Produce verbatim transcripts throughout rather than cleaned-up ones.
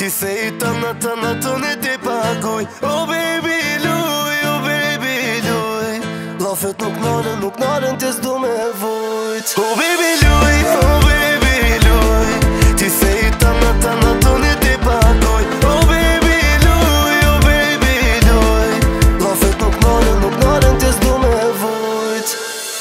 se i të në të në të në ti paguj. Oh baby luj, oh baby luj, lafet nuk nalën, nuk nalën të s'du me vujt. Oh baby luj, oh baby luj, ti se i të në të në të në ti paguj. Oh baby luj, oh baby luj, lafet nuk nalën, nuk nalën të s'du me vujt.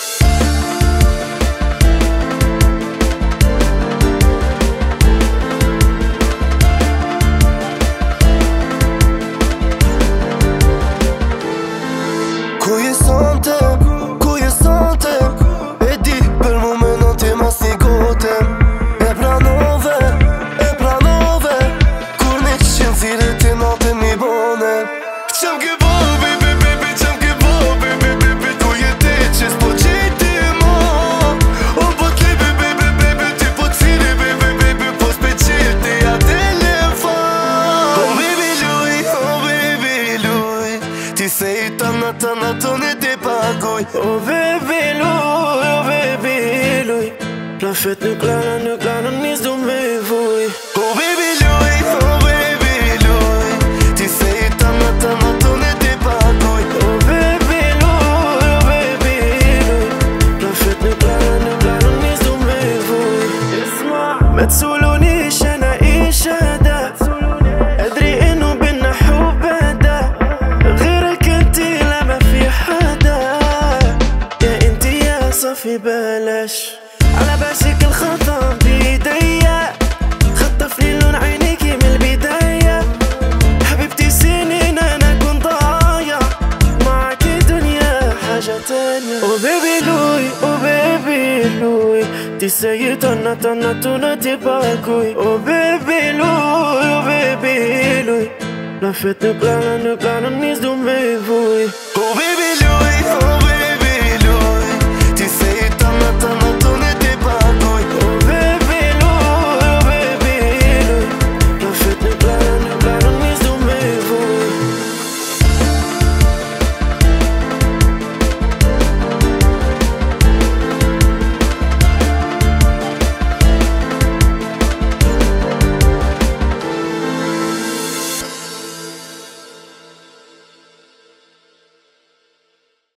Ku je sante, ku je sante, e di për momentin ti mas një gotem. E pranove, e pranove, kur një qënë thire ti natë një bone. Qëm ke bo, baby, baby, qëm ke bo, baby, baby, ku je ti që s'po qiti ma. O po t'libi, baby, baby, ti po t'cili, baby, baby, po s'pe qiti a telefon. Oh baby luj, oh baby luj, ti se i të në të në të në ti paguj. Oh baby luj, oh baby luj, lafet nuk lanë, nuk lanë, nis du me vuj. Oh baby luj, oh baby luj, ti se i të në të në të në ti paguj. Oh baby luj, oh baby luj, lafet nuk lanë, nuk lanë, nis du me vuj. ما تسولونيش انا ايش هذا، ادري انه بينا حب هدا، غيرك انتي لا ما في حدا، يا انتي يا صفي بلاش على بالك الخطا بيديا، خطفني لون عينيكي من البداية، حبيبتي سنين انا كنت ضايع معاكي دنيا حاجة تانية. Oh baby لوي oh baby لوي، ti se i të në të në të në ti paguj. Oh baby luj, oh baby luj, lafet nuk lanë, nuk lanë, nis du me vuj. Oh baby